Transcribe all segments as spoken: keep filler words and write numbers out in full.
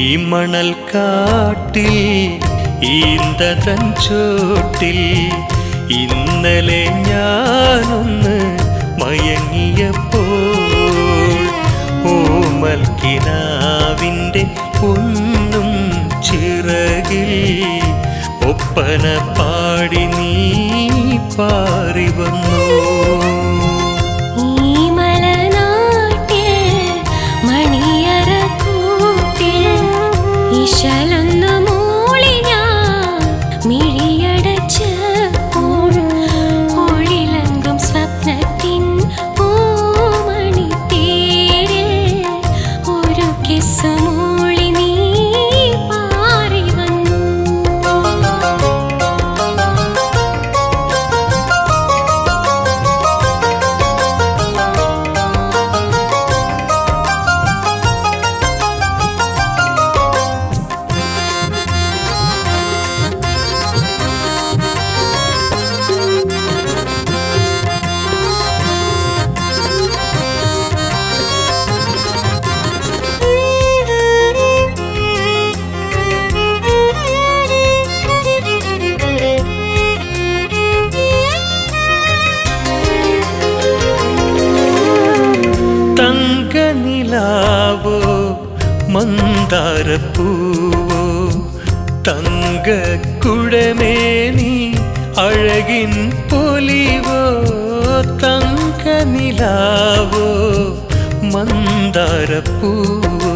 മണൽക്കാട്ടിൽ ഈന്തതൻ ചോട്ടിൽ ഇന്നലെ ഞാനൊന്ന് മയങ്ങിയപ്പോൾ ഓമൽ കിനാവിൻ്റെ പൊന്നും ചിറകിൽ ഒപ്പന പാടി നീ പാറി വന്നു. ഈശലൊന്നു മൂളി ഞാൻ മിഴിയടച്ചപ്പോൾ ഒളിലങ്കും സ്വപ്നത്തിൻ പൂമണിത്തേരിൽ ഒരു കിസ്സു മൂളി നീ പാറി വന്നു. തങ്കനിലാവോ മന്ദാരപ്പൂവോ തങ്കക്കുടമേനി അഴകിൻ പൊലിവോ. തങ്കനിലാവോ മന്ദാരപ്പൂവോ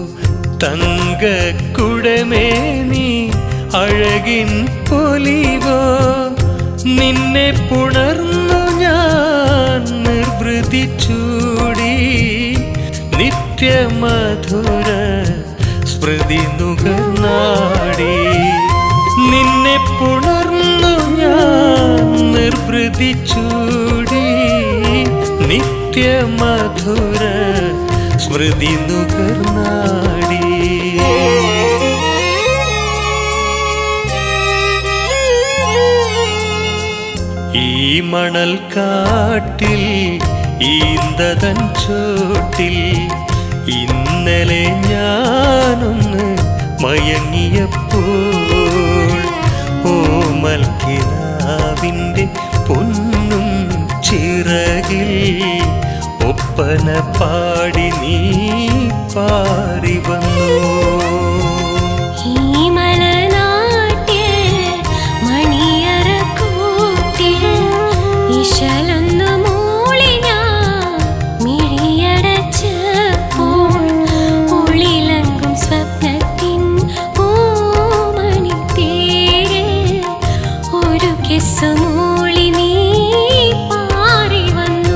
തങ്കക്കുടമേനി അഴകിൻ പൊലിവോ. നിന്നെ പുണർന്നു ഞാൻ നിർവൃതി ചൂടി നിത്യമധുര സ്മൃതി നുകർന്നാടി. നിന്നെ പുണർന്നു ഞാൻ നിർവൃതി ചൂടി നിത്യമധുര സ്മൃതി നുകർന്നാടി. ഈ മണൽക്കാട്ടിൽ ഈന്തതൻ ചോട്ടിൽ ഇന്നലെ ഞാനൊന്ന് മയങ്ങിയപ്പോൾ ഓമൽ കിനാവിൻ്റെ പൊന്നും ചിറകിൽ ഒപ്പന പാടി നീ പാറി വന്നു. ഈശലൊന്നു മൂളി ഞാൻ മിഴിയടച്ചപ്പോൾ ഒളിലങ്കും സ്വപ്നത്തിൻ പൂമണിത്തേരിൽ ഒരു കിസ്സു മൂളി നീ പാറി വന്നു.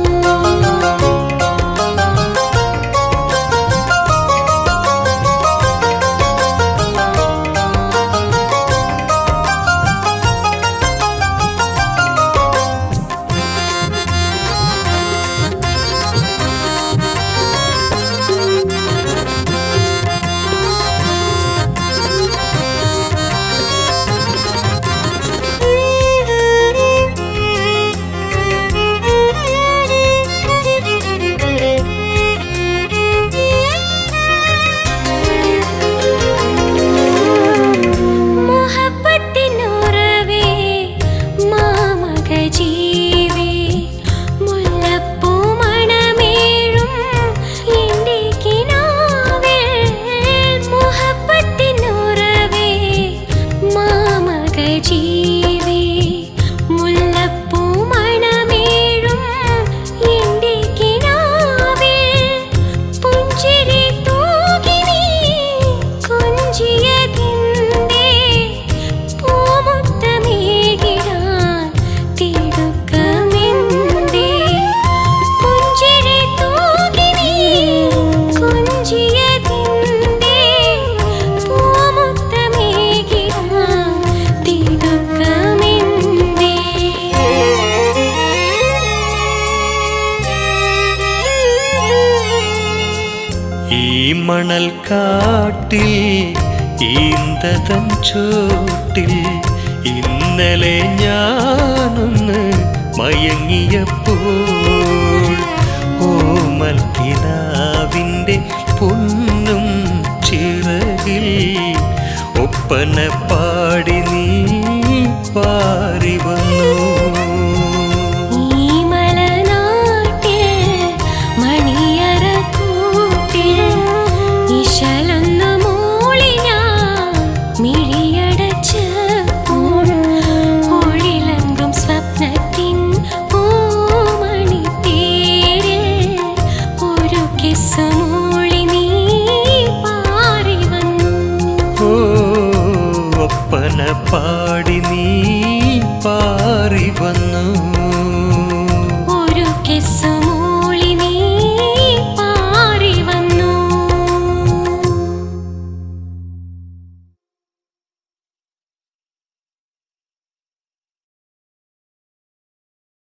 മണൽക്കാട്ടിൽ ഈന്തതൻ ചോട്ടിൽ ഇന്നലെ ഞാനൊന്ന് മയങ്ങിയപ്പോൾ ഓമൽ കിനാവിൻ്റെ പൊന്നും ചിറ ഒപ്പന പാടി നീ പാറി വന്നു. ഈ മലനാട്ടിൽ മണിയറ കൂട്ടിൽ ഇശലൊന്നു മൂളി ഞാൻ മിഴിയടച്ചപ്പോൾ ഒളിലങ്കും സ്വപ്നത്തിൻ പൂമണിത്തേരിൽ ഒരു കിസ്സു മൂളി നീ പാറി വന്നു. ഒപ്പന പാടി നീ പാറി വന്നു. ഒരു കിസ്സു